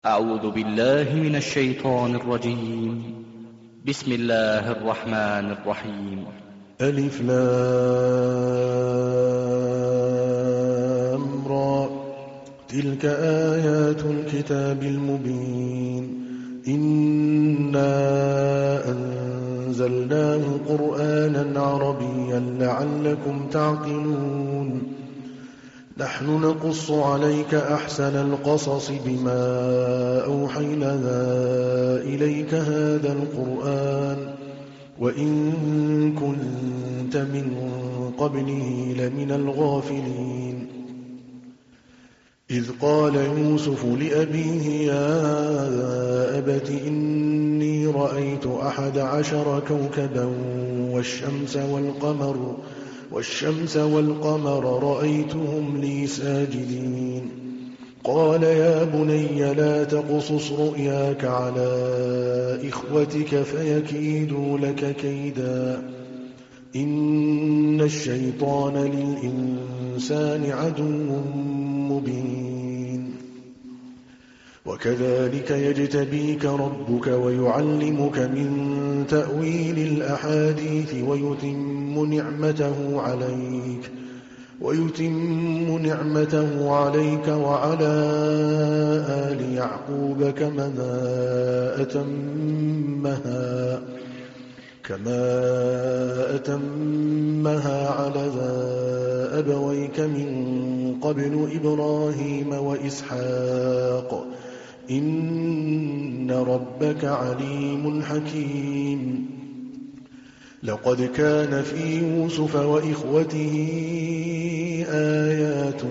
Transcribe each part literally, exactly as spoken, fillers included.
أعوذ بالله من الشيطان الرجيم. بسم الله الرحمن الرحيم. ألف لام را. تلك آيات الكتاب المبين. إنا أنزلناه قرآنا عربيا لعلكم تعقلون. نحن نقص عليك أحسن القصص بما أوحينا إليك هذا القرآن وإن كنت من قبله لمن الغافلين. إذ قال يوسف لأبيه يا أبت إني رأيت أحد عشر كوكبا والشمس والقمر والشمس والقمر رأيتهم لي ساجدين. قال يا بني لا تقصص رؤياك على إخوتك فيكيدوا لك كيدا إن الشيطان للإنسان عدو مبين. وكذلك يجتبيك ربك ويعلمك من تأويل الأحاديث ويتم نعمته عليك ويتم نعمته عليك وعلى آل يعقوب كما أتمها كما أتمها على أبويك من قبل إبراهيم وإسحاق إن ربك عليم حكيم. لقد كان في يوسف وإخوته آيات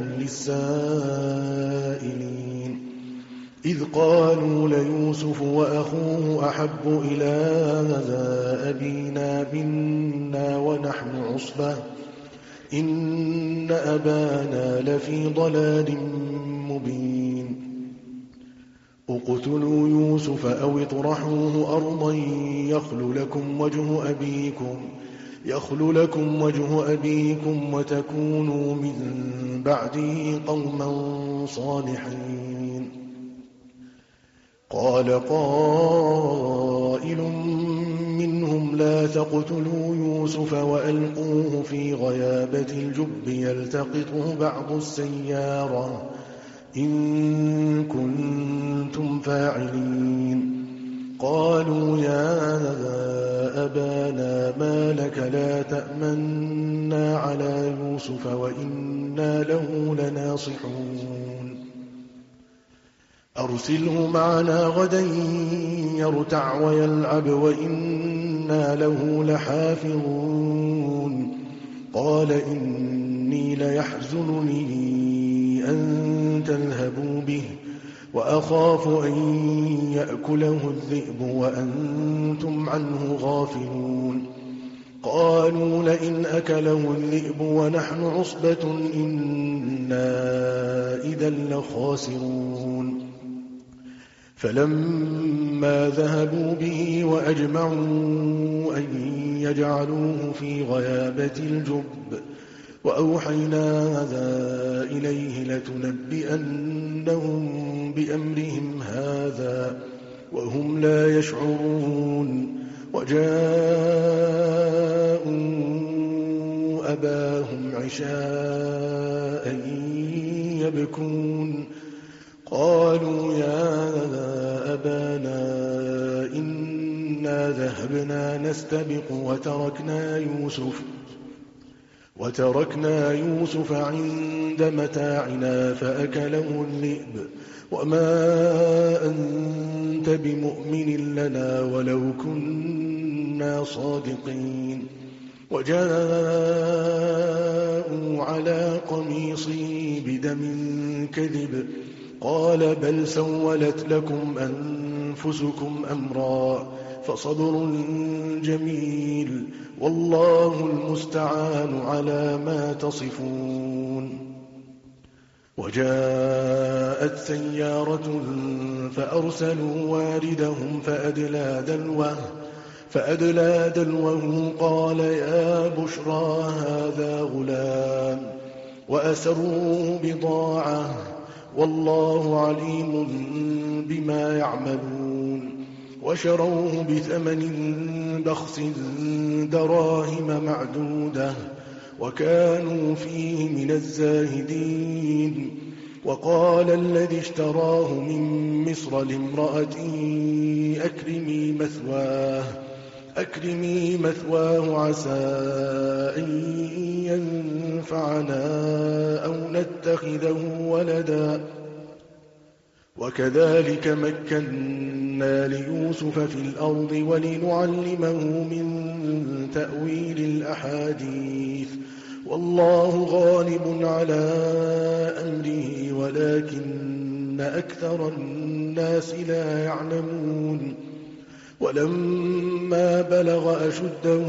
للسائلين إذ قالوا ليوسف وأخوه أحب إلى أبينا منا ونحن عصبة إن أبانا لفي ضلال مبين. اقتلوا يوسف أو اطرحوه أرضا يخل لكم وجه أبيكم يخل لكم وجه أبيكم وتكونوا من بعده قوما صالحين. قال قائل منهم لا تقتلوا يوسف وألقوه في غيابة الجب يلتقطه بعض السيارة إن كنتم فاعلين. قالوا يا أبانا ما لك لا تأمنا على يوسف وإنا له لناصحون. أرسله معنا غدا يرتع ويلعب وإنا له لحافظون. قال إني ليحزنني أن تذهبوا به وأخاف أن يأكله الذئب وأنتم عنه غافلون. قالوا لئن أكله الذئب ونحن عصبة إنا إذا لخاسرون. فلما ذهبوا به وأجمعوا أن يجعلوه في غيابة الجب وأوحينا إليه لتنبئنهم بأمرهم هذا وهم لا يشعرون. وجاءوا أباهم عشاء يبكون. قالوا يا أبانا إنا ذهبنا نستبق وتركنا يوسف وتركنا يوسف عند متاعنا فأكله الذئب وما أنت بمؤمن لنا ولو كنا صادقين. وجاءوا على قميصه بدم كذب قال بل سولت لكم أنفسكم أمرا فصبر جميل والله المستعان على ما تصفون. وجاءت سيارة فأرسلوا واردهم فأدلى دلوه فأدلى دلوه قال يا بشرى هذا غلام وأسروه بضاعة والله عليم بما يعملون. وشروه بثمن بخس دراهم معدودة وكانوا فيه من الزاهدين. وقال الذي اشتراه من مصر لامرأته أكرمي مثواه أكرمي مثواه عسى أن ينفعنا أو نتخذه ولدا. وكذلك مكنا ليوسف في الأرض ولنعلمه من تأويل الأحاديث. والله غالب على أمره ولكن أكثر الناس لا يعلمون. ولما بلغ أشده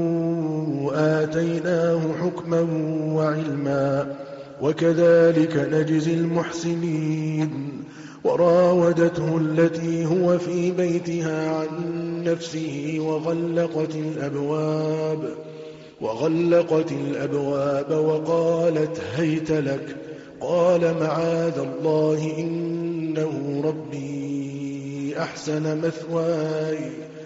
آتيناه حكما وعلما وكذلك نجزي المحسنين. وراودته التي هو في بيتها عن نفسه وغلقت الأبواب وغلقت الأبواب وقالت هيت لك. قال معاذ الله إنه ربي أحسن مثواي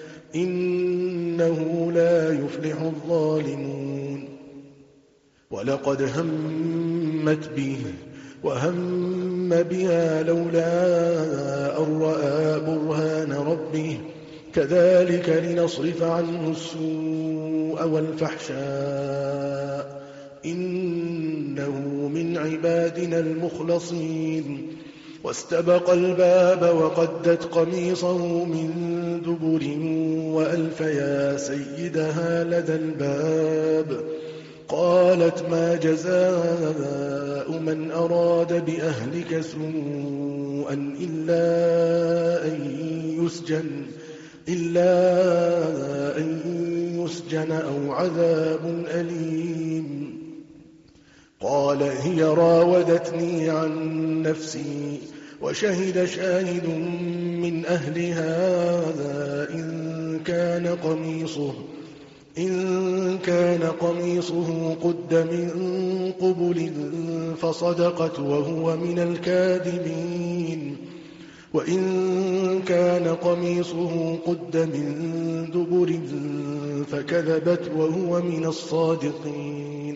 إنه لا يفلح الظالمون. ولقد همت به وهم بها لولا أن رأى برهان ربه كذلك لنصرف عنه السوء والفحشاء إنه من عبادنا المخلصين. واستبق الباب وقدت قميصه من دبر وألف يا سيدها لدى الباب. قالت ما جزاء من أراد بأهلك سوءا إلا أن يسجن إلا أن يسجن أو عذاب أليم. قال هي راودتني عن نفسي وشهد شاهد من أهلها إن كان قميصه إن كان قميصه قد من قبل فصدقت وهو من الكاذبين وإن كان قميصه قد من دبر فكذبت وهو من الصادقين.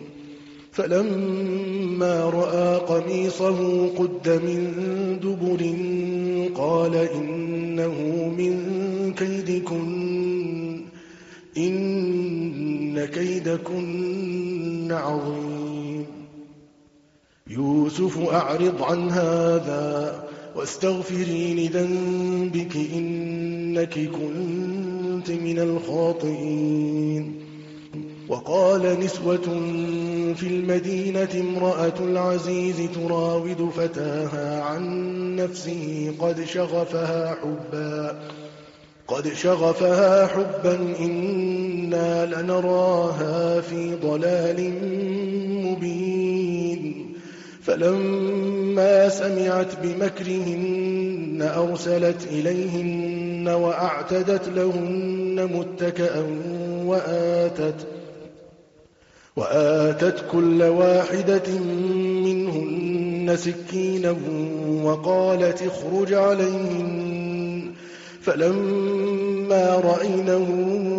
فلما رأى قميصه قد من دبر قال إنه من كيدكن إن كيدكن عظيم. يوسف أعرض عن هذا واستغفري لذنبك إنك كنت من الخاطئين. وقال نسوة في المدينة امرأة العزيز تراود فتاها عن نفسه قد شغفها حبا قد شغفها حبا إنا لنراها في ضلال مبين. فلما سمعت بمكرهن أرسلت إليهن وأعتدت لهن متكئا وآتت وآتت كل واحدة منهن سكينا وقالت اخرج عليهن. فلما رأينه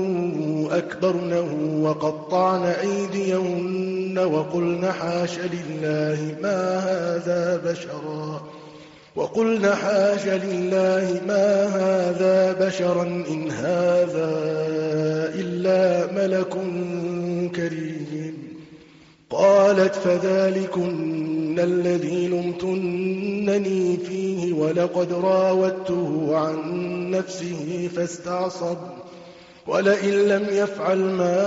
أكبرنه وقطعن أيديهن وقلن حاش لله ما هذا بشرا وقلن حاش لله ما هذا بشرا إن هذا إلا ملك كريم. قالت فذلكن الذي لمتنني فيه ولقد راودته عن نفسه فاستعصم ولئن لم يفعل ما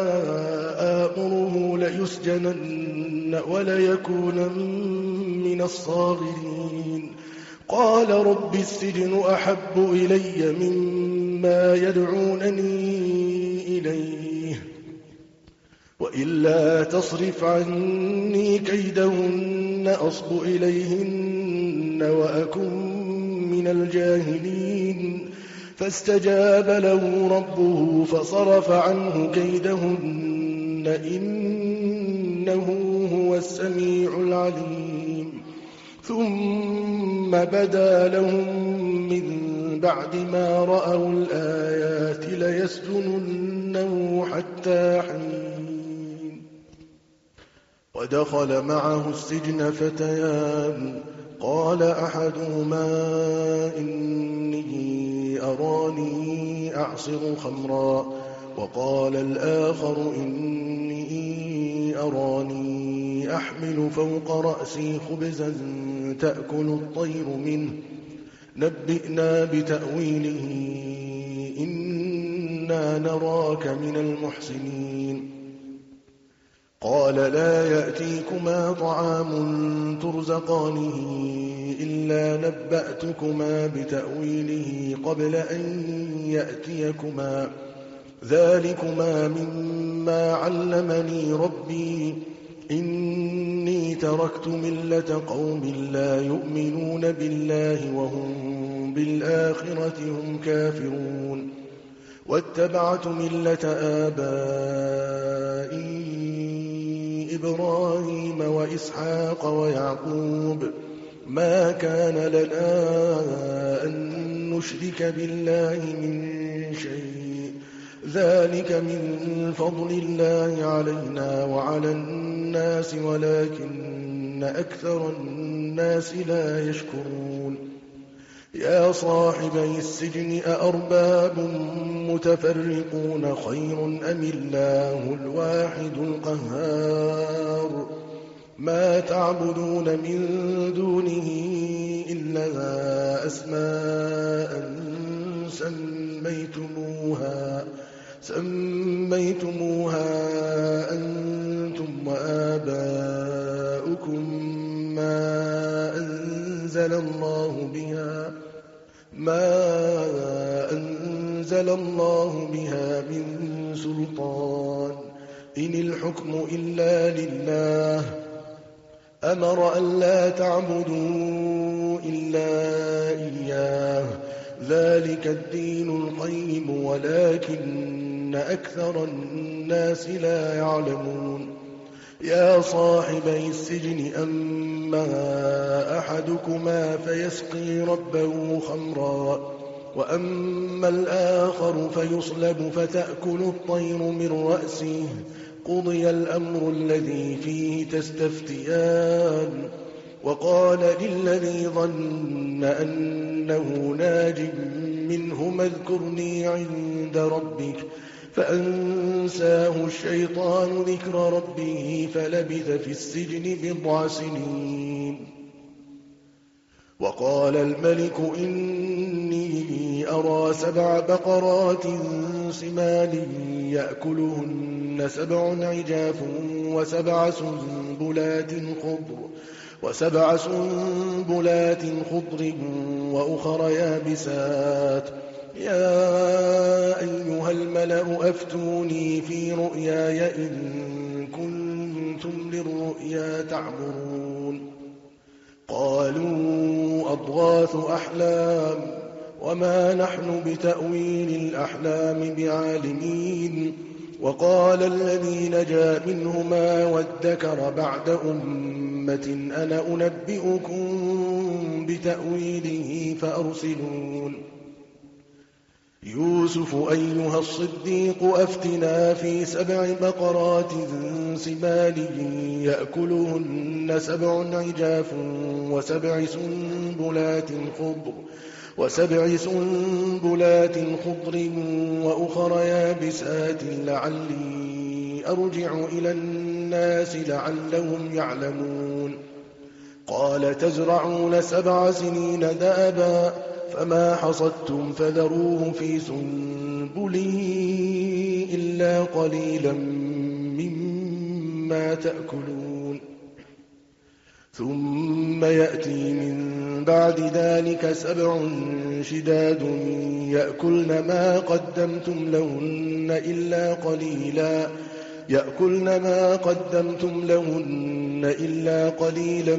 آمره ليسجنن وليكونن من الصاغرين. قال رب السجن أحب إلي مما يدعونني إليه وإلا تصرف عني كيدهن أصب إليهن وأكن من الجاهلين. فاستجاب له ربه فصرف عنه كيدهن إنه هو السميع العليم. ثم بدا لهم من بعد ما رأوا الآيات ليسجننه حتى حين. ودخل معه السجن فتيان قال أحدهما إني أراني أعصر خمرا وقال الآخر إني أراني أحمل فوق رأسي خبزا تأكل الطير منه نبئنا بتأويله إنا نراك من المحسنين. قال لا يأتيكما طعام ترزقانه إلا نبأتكما بتأويله قبل أن يأتيكما ذلكما مما علمني ربي إني تركت ملة قوم لا يؤمنون بالله وهم بالآخرة هم كافرون واتبعت ملة آبائي إبراهيم وإسحاق ويعقوب ما كان لنا أن نشرك بالله من شيء ذلك من فضل الله علينا وعلى الناس ولكن أكثر الناس لا يشكرون. يا صاحبي السجن أأرباب متفرقون خير أم الله الواحد القهار ما تعبدون من دونه إلا أسماء سميتموها سميتموها أنتم وآباؤكم ما أنزل الله بها ما أنزل الله بها من سلطان إن الحكم إلا لله أمر أن لا تعبدوا إلا إياه ذلك الدين القيم ولكن أكثر الناس لا يعلمون. يا صاحبي السجن أما أحدكما فيسقي ربه خمرا وأما الآخر فيصلب فتأكل الطير من رأسه قضي الأمر الذي فيه تستفتيان. وقال للذي ظن أنه ناج منهما اذكرني عند ربك فأنساه الشيطان ذكر ربه فلبث في السجن بضع سنين. وقال الملك إني أرى سبع بقرات سمان يأكلهن سبع عجاف وسبع سنبلات خضر وسبع سنبلات خضر وأخر يابسات يا أيها الملأ أفتوني في رؤياي إن كنتم للرؤيا تعبرون. قالوا أضغاث أحلام وما نحن بتأويل الأحلام بعالمين. وقال الذي نجا منهما وادكر بعد أمة أنا أنبئكم بتأويله فأرسلون. يوسف أيها الصديق أفتنا في سبع بقرات سمان يأكلهن سبع عجاف وسبع سنبلات خضر وسبع سنبلات خضر وأخر يابسات لعلي أرجع إلى الناس لعلهم يعلمون. قال تزرعون سبع سنين دابا فما حصدتم فذروه في سنبله إلا قليلا مما تأكلون. ثم يأتي من بعد ذلك سبع شداد يأكلن ما قدمتم لهن إلا قليلا يأكلن ما قدمتم لهن إلا قليلا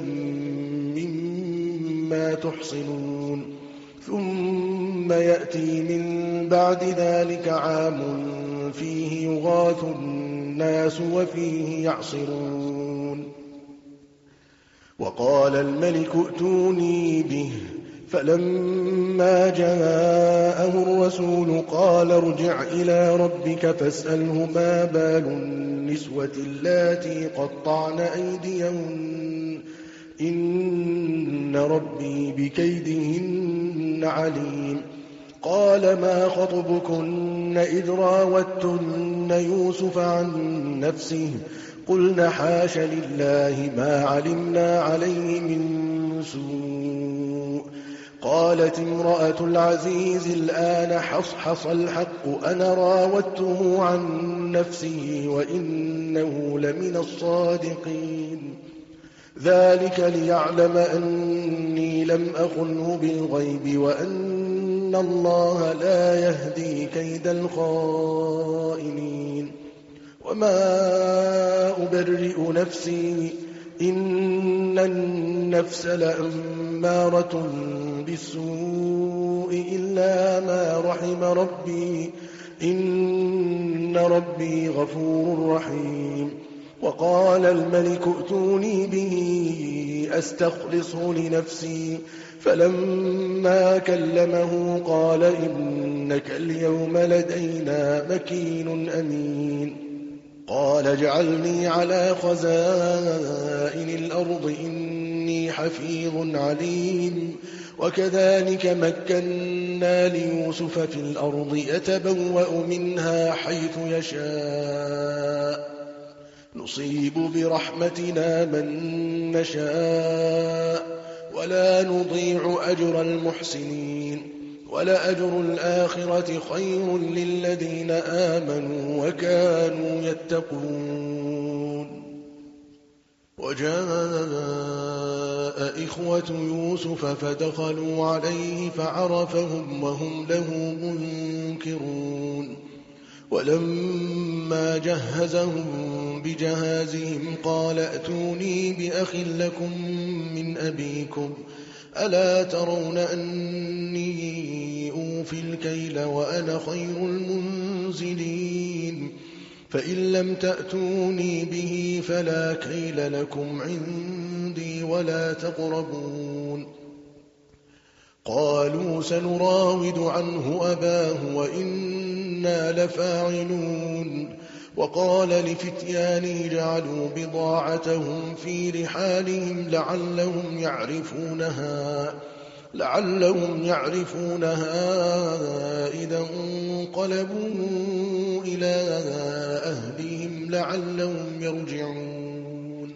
مما تحصنون. ثم يأتي من بعد ذلك عام فيه يغاث الناس وفيه يعصرون. وقال الملك ائتوني به، فلما جاءه الرسول قال ارجع إلى ربك فاسأله ما بال النسوة اللاتي قطعن أيديهن إن ربي بكيدهن عليم. قال ما خطبكن إذ راوتن يوسف عن نفسه قلن حاش لله ما علمنا عليه من سوء. قالت امرأة العزيز الآن حصحص الحق أنا راودته عن نفسه وإنه لمن الصادقين. ذلك ليعلم أني لم أخنه بالغيب وأن الله لا يهدي كيد الخائنين. وما أبرئ نفسي إن النفس لأمارة بالسوء إلا ما رحم ربي إن ربي غفور رحيم. وقال الملك ائتوني به أستخلصه لنفسي، فلما كلمه قال إنك اليوم لدينا مكين أمين. قال اجعلني على خزائن الأرض إني حفيظ عليم. وكذلك مكنا ليوسف في الأرض يتبوأ منها حيث يشاء نصيب برحمتنا من نشاء ولا نضيع أجر المحسنين. ولأجر الآخرة خير للذين آمنوا وكانوا يتقون. وجاء إخوة يوسف فدخلوا عليه فعرفهم وهم له منكرون. ولما جهزهم بجهازهم قال ائتوني بأخ لكم من أبيكم ألا ترون أني أوفي الكيل وأنا خير المنزلين. فإن لم تأتوني به فلا كيل لكم عندي ولا تقربون. قالوا سنراود عنه أباه وإنا لفاعلون. وقال لفتيانه جعلوا بضاعتهم في رحالهم لعلهم يعرفونها لعلهم يعرفونها إذا انقلبوا إلى أهلهم لعلهم يرجعون.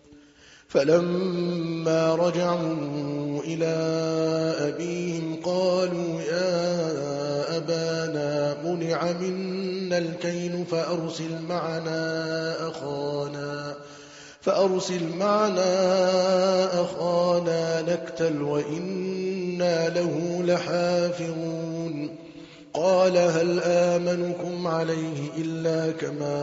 فلما رجعوا إلى أبيهم قالوا يا أبانا منع منا الكيل فأرسل معنا أخانا فأرسل معنا أخانا نكتل وإنا له لحافظون. قال هل آمنكم عليه إلا كما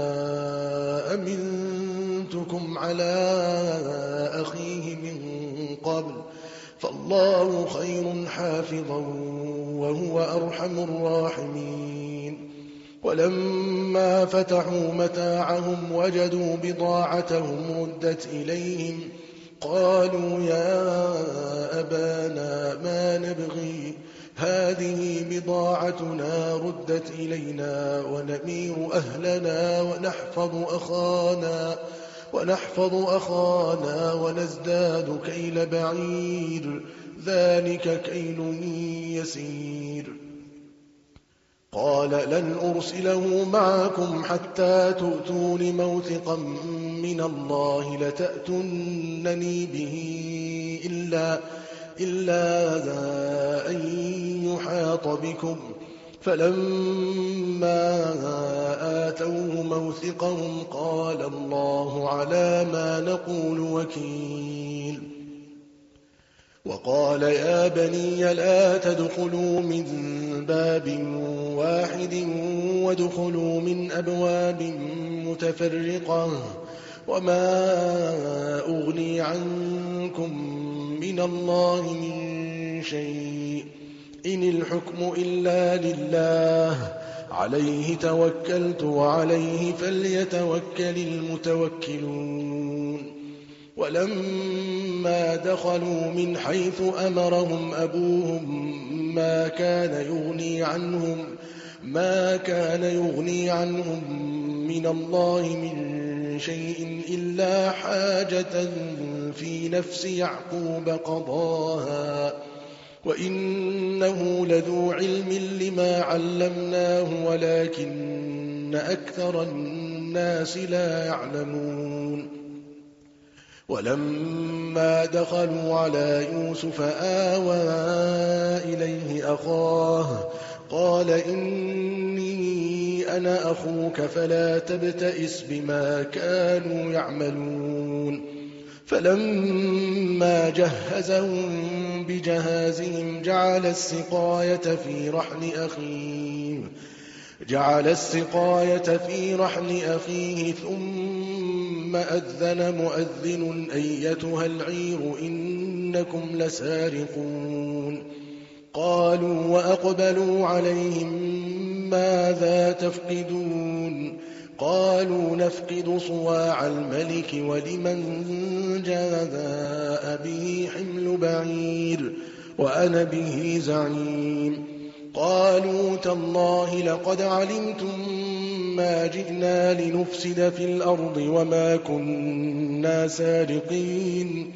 أمنتكم على أخيه من قبل فالله خير حافظا وهو أرحم الراحمين. ولما فتحوا متاعهم وجدوا بضاعتهم ردت إليهم قالوا يا أبانا ما نبغي هذه بضاعتنا ردت إلينا ونمير أهلنا ونحفظ أخانا ونحفظ أخانا ونزداد كيل بعير ذلك كيل يسير. قال لن أرسله معكم حتى تؤتون موثقا من الله لتأتونني به إلا, إلا أن يحاط بكم. فلما آتوه موثقهم قال الله على ما نقول وكيل. وقال يا بني لا تدخلوا من باب واحد وادخلوا من أبواب متفرقة وما أغني عنكم من الله من شيء إن الحكم إلا لله عليه توكلت وعليه فليتوكل المتوكلون. ولما دخلوا من حيث أمرهم أبوهم ما كان يغني عنهم ما كان يغني عنهم من الله من شيء إلا حاجة في نفس يعقوب قضاها وإنه لذو علم لما علمناه ولكن أكثر الناس لا يعلمون. ولما دخلوا على يوسف آوى إليه أخاه قال إني أنا أخوك فلا تبتئس بما كانوا يعملون. فلما جهزهم بجهازهم جعل السقاية في رحل أخيه جعل السقاية في رحل أخيه ثم أذن مؤذن أيتها العير إنكم لسارقون. قالوا وأقبلوا عليهم ماذا تفقدون قالوا نفقد صواع الملك ولمن جاء به حمل بعير وأنا به زعيم. قالوا تالله لقد علمتم ما جئنا لنفسد في الأرض وما كنا سارقين.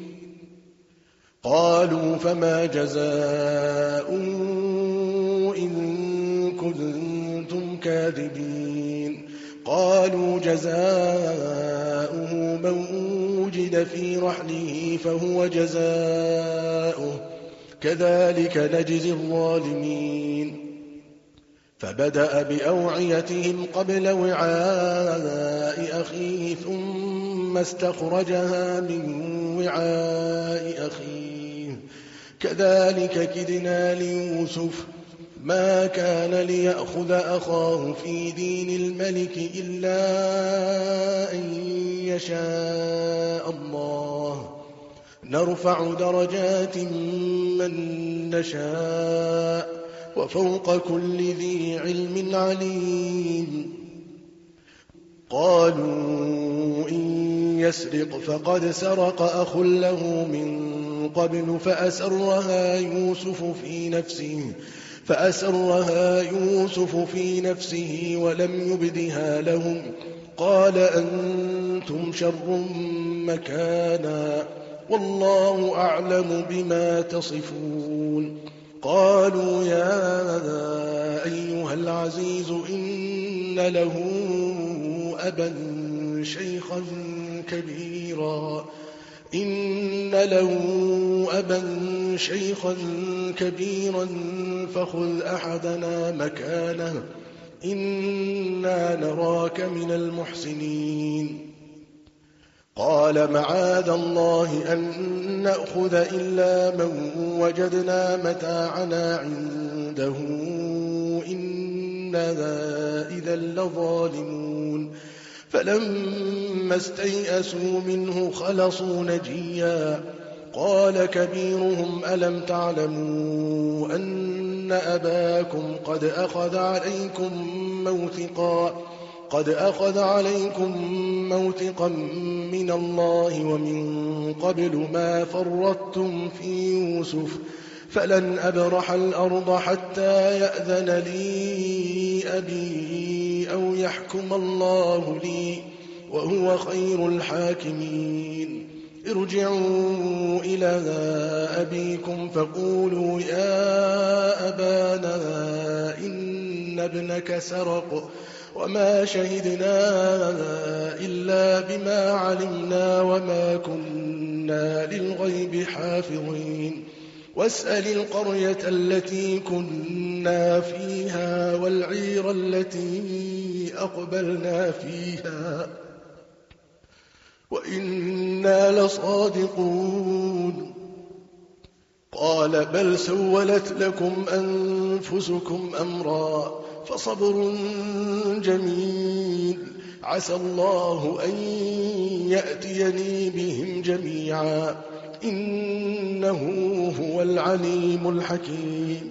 قالوا فما جزاؤه إن كنتم كاذبين. قالوا جزاؤه من وجد في رحله فهو جزاؤه كذلك نجزي الظالمين. فبدأ بأوعيتهم قبل وعاء أخيه ثم استخرجها من وعاء أخيه كذلك كدنا ليوسف ما كان ليأخذ أخاه في دين الملك إلا أن يشاء الله نرفع درجات من نشاء وفوق كل ذي علم عليم. قالوا إن يسرق فقد سرق أخ له من قبل فأسرها يوسف في نفسه فأسرها يوسف في نفسه ولم يبدها لهم. قال أنتم شر مكانا والله أعلم بما تصفون. قالوا يا أيها العزيز إن له أبا شيخا كبيرا إن له أبا شيخا كبيرا فخذ أحدنا مكانه إنا نراك من المحسنين. قال معاذ الله أن نأخذ إلا من وجدنا متاعنا عنده إنا إذا لظالمون. فلما استيئسوا منه خلصوا نجيا. قال كبيرهم ألم تعلموا أن أباكم قد أخذ عليكم موثقا قد أخذ عليكم موثقا من الله ومن قبل ما فرطتم في يوسف فلن أبرح الأرض حتى يأذن لي أبي أو يحكم الله لي وهو خير الحاكمين. ارجعوا إلى أبيكم فقولوا يا أبانا إن ابنك سرق وما شهدنا إلا بما علمنا وما كنا للغيب حافظين. واسأل القرية التي كنا فيها والعير التي أقبلنا فيها وإنا لصادقون. قال بل سولت لكم أنفسكم أمرا فصبر جميل عسى الله أن يأتيني بهم جميعا إنه هو العليم الحكيم.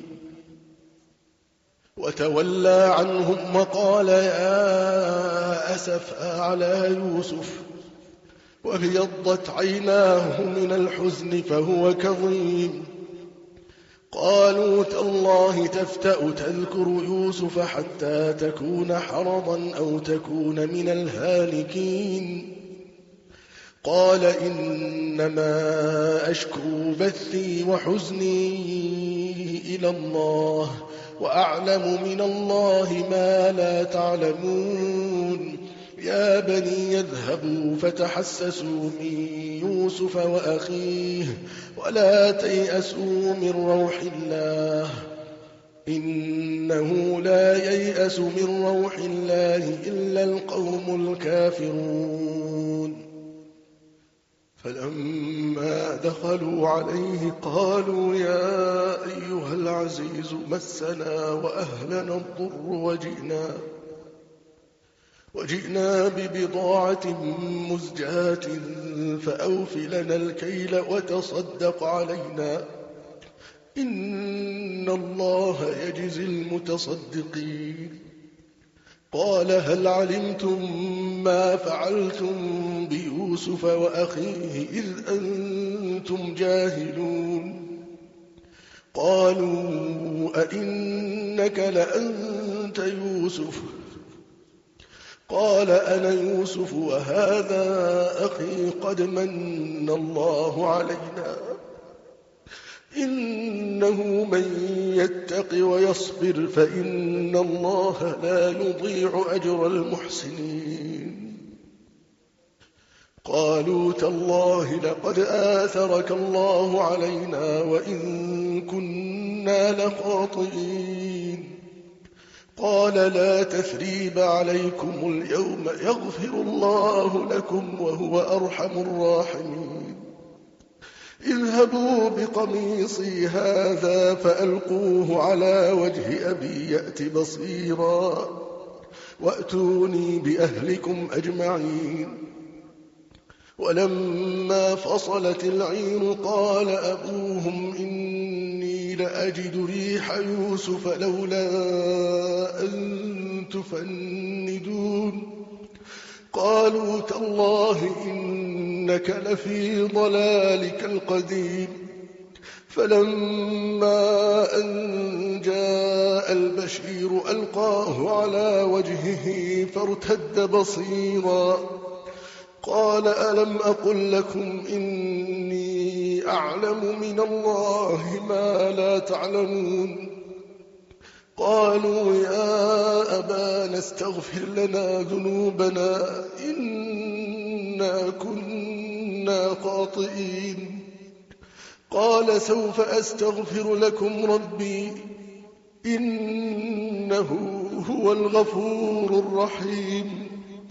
وتولى عنهم وقال يا أسفا على يوسف وابيضت عيناه من الحزن فهو كظيم. قالوا تالله تفتأ تذكر يوسف حتى تكون حرضا أو تكون من الهالكين. قال إنما أشكو بثي وحزني إلى الله وأعلم من الله ما لا تعلمون. يا بني يذهبوا فتحسسوا من يوسف وأخيه ولا تيأسوا من روح الله إنه لا ييأس من روح الله إلا القوم الكافرون. فلما دخلوا عليه قالوا يا أيها العزيز مسنا وأهلنا الضر وجئنا وجئنا ببضاعة مزجاة فأوف لنا الكيل وتصدق علينا إن الله يجزي المتصدقين. قال هل علمتم ما فعلتم بيوسف وأخيه إذ أنتم جاهلون؟ قالوا أئنك لأنت يوسف؟ قال أنا يوسف وهذا أخي قد من الله علينا إنه من يتق ويصبر فإن الله لا يضيع أجر المحسنين. قالوا تالله لقد آثرك الله علينا وإن كنا لخاطئين. قال لا تثريب عليكم اليوم يغفر الله لكم وهو أرحم الراحمين. اذهبوا بقميصي هذا فألقوه على وجه أبي يأت بصيرا وأتوني بأهلكم أجمعين. ولما فصلت العير قال أبوهم إني لأجد ريح يوسف لولا أن تفندون. قالوا تالله إنك لفي ضلالك القديم. فلما أن جاء البشير ألقاه على وجهه فارتد بصيرا قال ألم أقل لكم إني أعلم من الله ما لا تعلمون. قالوا يا أبانا استغفر لنا ذنوبنا إنا كنا خاطئين. قال سوف أستغفر لكم ربي إنه هو الغفور الرحيم.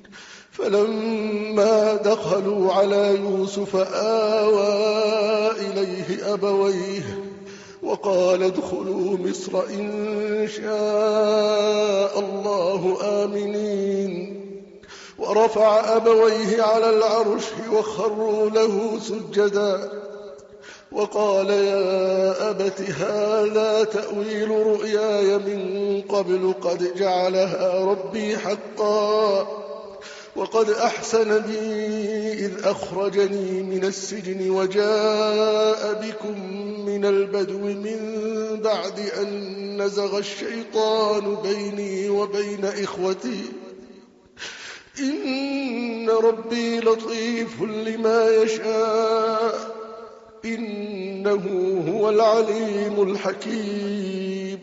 فلما دخلوا على يوسف آوى إليه أبويه وقال ادخلوا مصر إن شاء الله آمنين. ورفع أبويه على العرش وخروا له سجدا وقال يا أبت هذا تأويل رؤياي من قبل قد جعلها ربي حقا وقد أحسن بي إذ أخرجني من السجن وجاء بكم من البدو من بعد أن نزغ الشيطان بيني وبين إخوتي إن ربي لطيف لما يشاء إنه هو العليم الحكيم.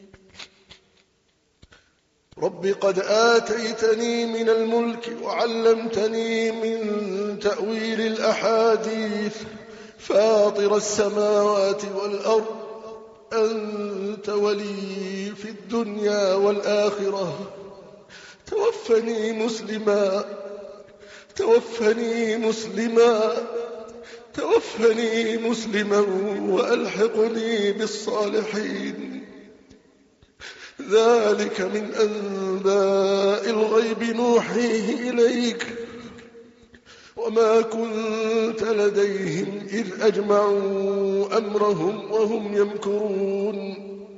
رب قد آتيتني من الملك وعلمتني من تأويل الأحاديث فاطر السماوات والأرض أنت ولي في الدنيا والآخرة توفني مسلما توفني مسلما توفني مسلما وألحقني بالصالحين. ذلك من أنباء الغيب نوحيه إليك وما كنت لديهم إذ أجمعوا أمرهم وهم يمكرون.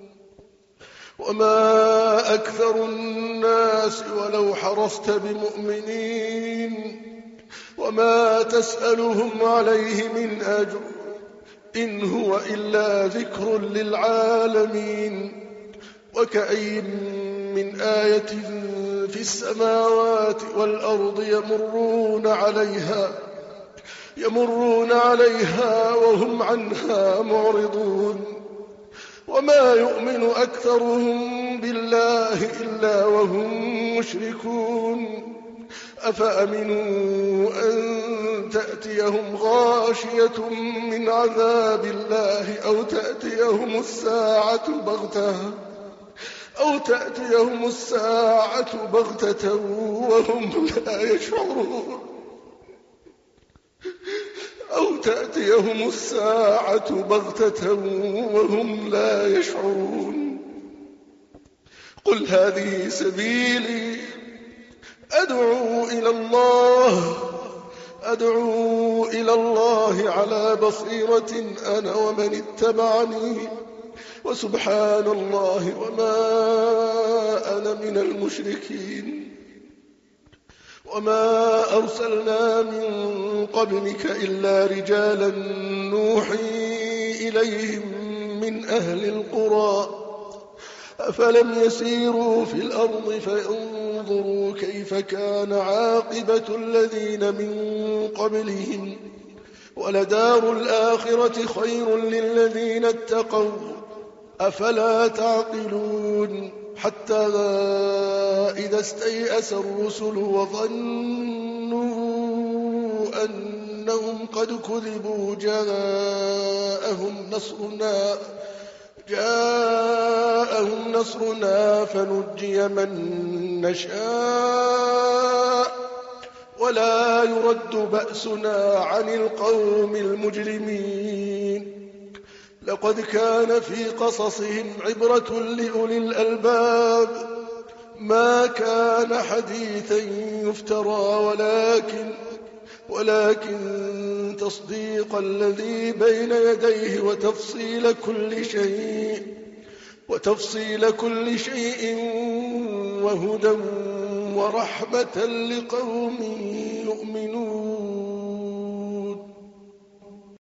وما أكثر الناس ولو حرصت بمؤمنين وما تسألهم عليه من أجر إن هو إلا ذكر للعالمين. وكأي من آية في السماوات والأرض يمرون عليها يمرون عليها وهم عنها معرضون وما يؤمن أكثرهم بالله إلا وهم مشركون أفأمنوا أن تأتيهم غاشية من عذاب الله أو تأتيهم الساعة بغتة أو تأتيهم الساعة بغتة وهم لا يشعرون أو تأتيهم الساعة بغتة وهم لا يشعرون. قل هذه سبيلي أدعو إلى الله أدعو إلى الله على بصيرة أنا ومن اتبعني وسبحان الله وما أنا من المشركين. وما أرسلنا من قبلك إلا رجالا نوحي إليهم من أهل القرى أفلم يسيروا في الأرض فينظروا كيف كان عاقبة الذين من قبلهم ولدار الآخرة خير للذين اتقوا أفلا تعقلون. حتى إذا استيأس الرسل وظنوا أنهم قد كذبوا جاءهم نصرنا جاءهم نصرنا فنجي من نشاء ولا يرد بأسنا عن القوم المجرمين. لقد كان في قصصهم عبرة لأولي الألباب ما كان حديثا يفترى ولكن ولكن تصديق الذي بين يديه وتفصيل كل شيء وتفصيل كل شيء وهدى ورحمة لقوم يؤمنون.